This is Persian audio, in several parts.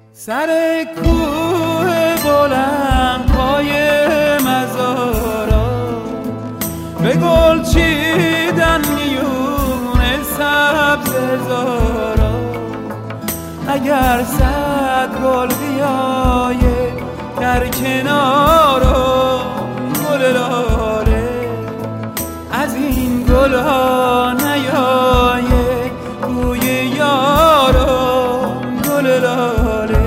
سر کوه بلند پای مزارا به گل چیدن میون سبز زارا. اگر صد گل بیایه در کنارم گل لاله، از این گل ها نیایه بوی یارم گل لاله.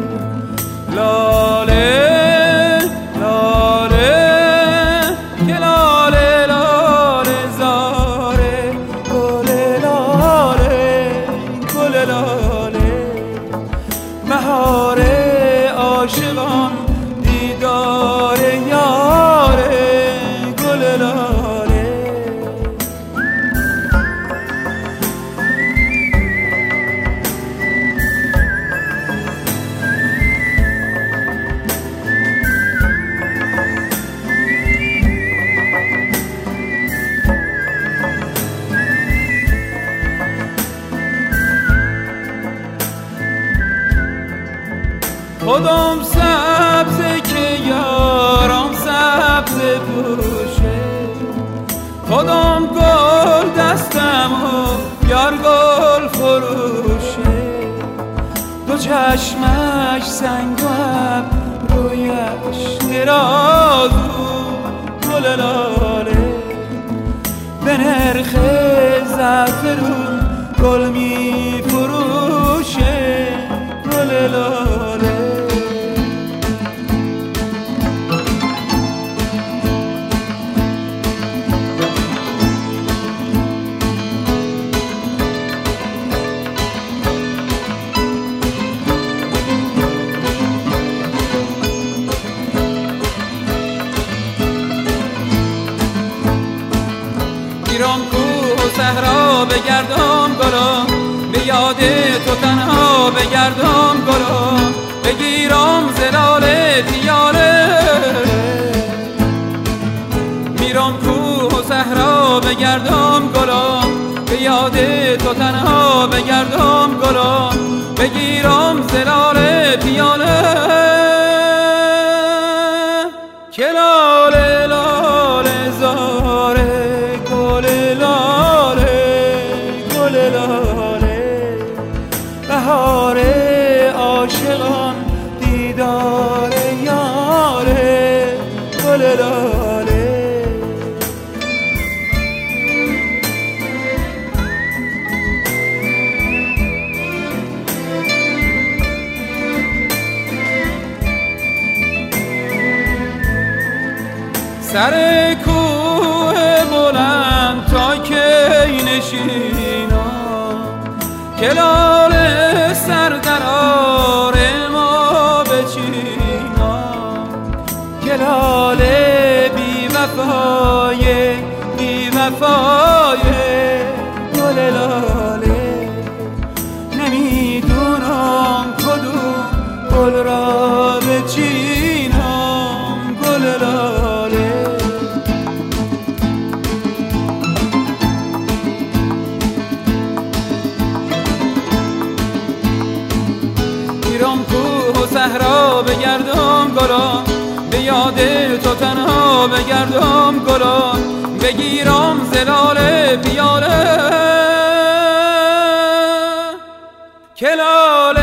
لاله لاله که لاله لاله زاره گل لاله گل لاله. بهار عاشقان دیدار یاره گل لاله. کدام سبزه که یارم سبز پوشه، کدام گل دستم و یار گل فروشه. دو چشمش سنگ و رویش درازو گل لاله. به نرخ زعفرون گل می فروشه گل لاله. میرم کوه و صحرا بگردم گلم، به یاد تو تنها بگردم گلم. بگیرم زلال پیاله، میرم کوه و صحرا بگردم گلم، به یاد تو تنها بگردم گلم. بگیرم زلال پیاله که لاله لاله زاره گل لاله گل لاله. بهار عاشقان دیدار یاره گل لاله. سر کوه بلند تا کی نشینم، که لاله سر در آر ما بچینم. که لاله بی وفای بی وفای گل لاله. نمیدونم کدوم گل را بچینم گل لاله. میرم کوه و صحرا بگردم گلم، به یاد تو تنها بگردم گلم. بگیرم زلال پیاله که لاله